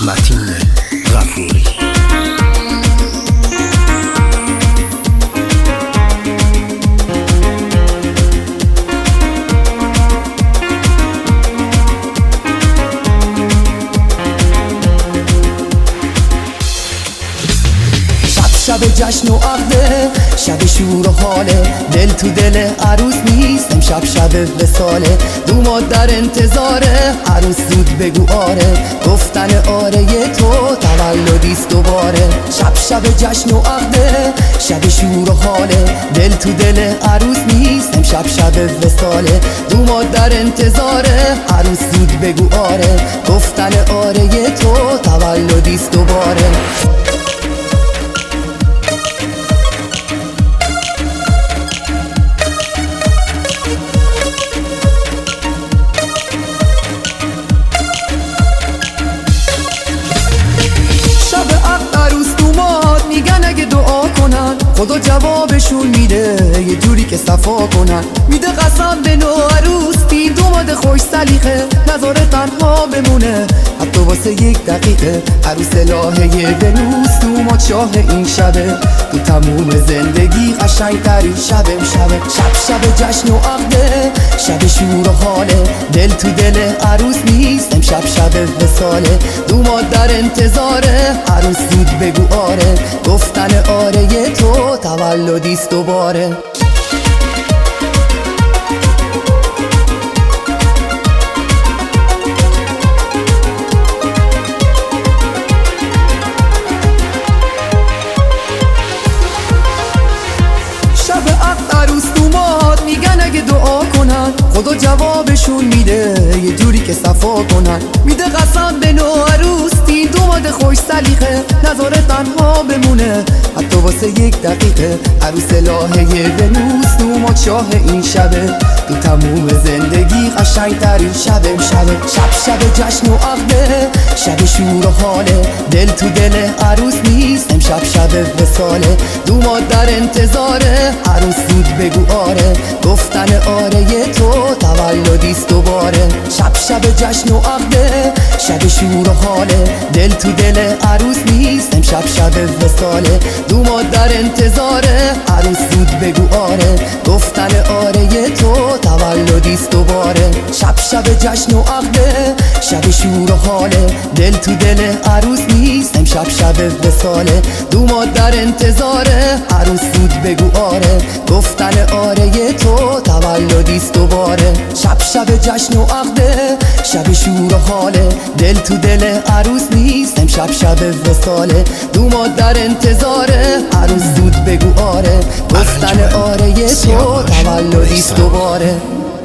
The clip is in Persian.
متین غفوری. شب جشن و عقده، شب شور و حاله، دل تو دل عروس نیست امشب شب وصاله. دوماد در انتظاره، عروس زود بگو آره، گفتن آره تو تولدیست دوباره. شب جشن و عقده، شب شور و حاله، دل تو دل عروس نیست امشب شب وصاله. دوماد در انتظاره، عروس زود بگو آره، گفتن آره تو تولدیست دوباره. خدا جوابشون میده یه جوری که صفا کنن، میده قسم به نو عروس دید اومده خوش سلیخه، نظاره تنها بمونه حتی واسه یک دقیقه. عروس الهه ونوس اومد شاه این شبه، تو تموم زندگی قشنگترین شبه. شب جشن و عقده، شب شور و حاله، دل تو دل عروس نیست امشب شب وصاله. دوماد در انتظاره، عروس زود بگو آره، گفتن آره تو تولدیست دوباره. شب عقد عروس دوماد میگن اگه دعا کنن، خدا جوابشون میده یه جوری که صفا کنن، میده قسم به نو عروس دید اومده خوش سلیخه، نظاره تنها بمونه حتی واسه یک دقیقه. عروس الهه ونوس اومد شاه این شبه، تو تموم زندگی قشنگترین شبه. شب جشن و عقده، شب شور و حاله، دل تو دل عروس نیست امشب شب وصاله. دوماد در انتظاره، عروس زود بگو آره، گفتن آره تو تولدیست دوباره. شب جشن و عقده، شب شور و حاله، دل تو دل عروس نیست امشب شب وصاله. دوماد در انتظاره، عروس زود بگو آره، گفتن آره تو تولدیست دوباره. شب جشن و عقده، شب شور و حاله، دل تو دل عروس نیست امشب شب وصاله. دوماد در انتظاره، عروس زود بگو آره، گفتن آره تو تولدیست دوباره. شب جشن و عقده، شب شور و حاله، دل تو دل عروس نیست امشب شب وصاله. دوماد در انتظاره، عروس زود بگو آره، گفتن آره تو تولدیست دوباره.